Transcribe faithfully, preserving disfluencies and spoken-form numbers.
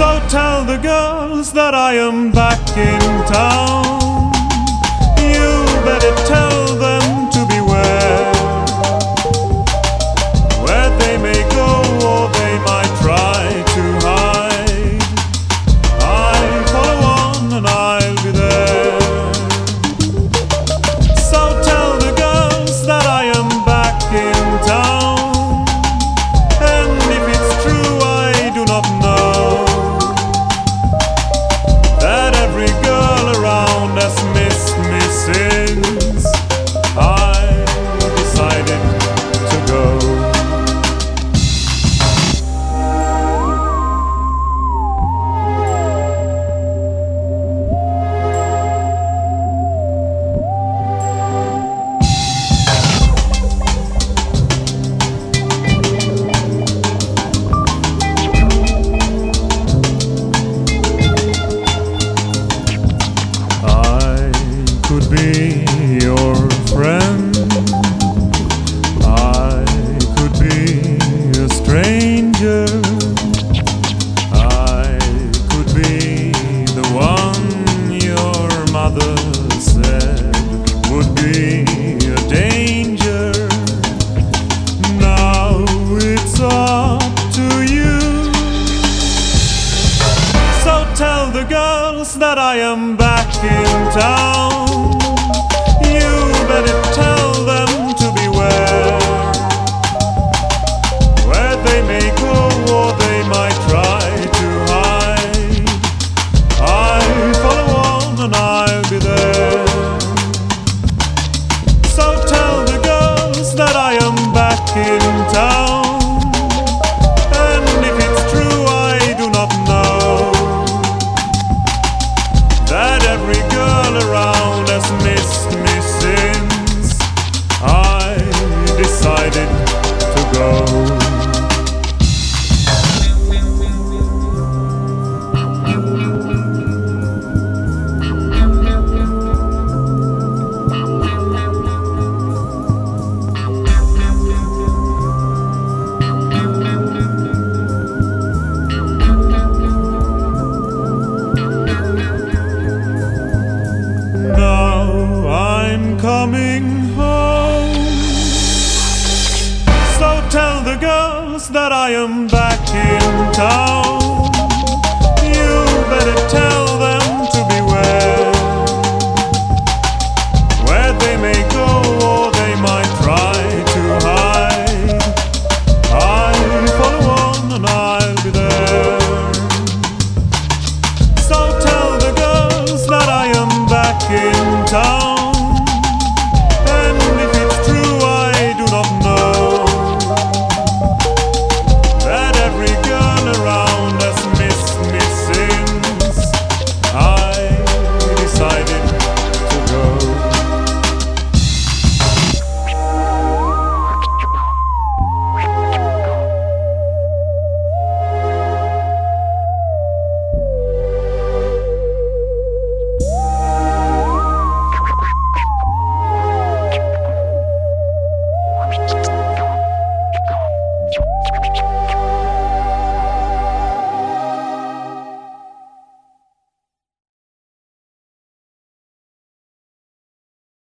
So tell the girls that I am back in town. You better tell them to beware, where they may go or they might try to hide. I follow on and I'll be there. So tell the girls that I am back in town, and if it's true I do not know that every girl around has missed me since I decided to go. Could be your friend, I could be a stranger, I could be the one your mother said would be a danger. Now it's up to you. So tell the girls that I am back in town. You better tell them to beware, where they may go or they might try to hide. I follow on and I'll be there. So tell the girls that I am back in town, and if it's true I do not know that every girl around has missed me since I decided to go. Coming home. So tell the girls that I am back in town. You better tell them to beware, where they may go or they might try to hide. I follow on and I'll be there. So tell the girls that I am back in town.